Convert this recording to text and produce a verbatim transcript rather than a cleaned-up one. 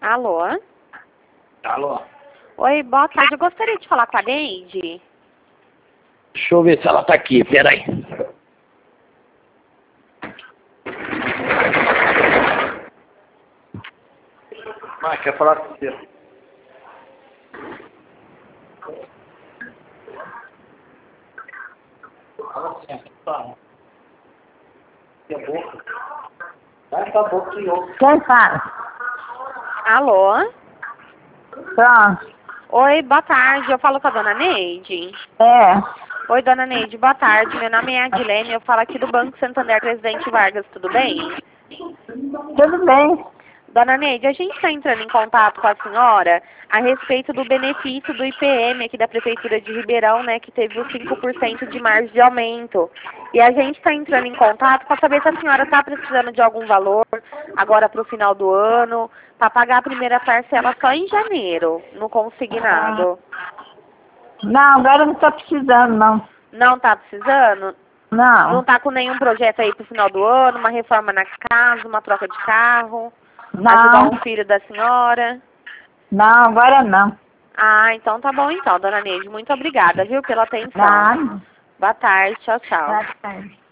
Alô? Alô? Oi, boa tarde. Eu gostaria de falar com a Neide. Deixa eu ver se ela tá aqui, peraí. Ah, quer falar com você? Fala assim, fala. Que é boca. Vai pra boca e ouve. Quem fala? Alô? Pronto. Oi, boa tarde. Eu falo com a dona Neide. É. Oi, dona Neide, boa tarde. Meu nome é Adilene, eu falo aqui do Banco Santander Presidente Vargas, tudo bem? Tudo bem. Dona Neide, a gente está entrando em contato com a senhora a respeito do benefício do I P M aqui da Prefeitura de Ribeirão, né, que teve os cinco por cento de margem de aumento. E a gente está entrando em contato para saber se a senhora está precisando de algum valor agora para o final do ano, para pagar a primeira parcela só em janeiro, no consignado. Não, agora não estou precisando, não. Não está precisando? Não. Não está com nenhum projeto aí para o final do ano, uma reforma na casa, uma troca de carro? Ajudar Não. um filho da senhora? Não, agora não. Ah, então tá bom então, dona Neide. Muito obrigada, viu, pela atenção. Nada. Boa tarde, tchau, tchau. Boa tarde.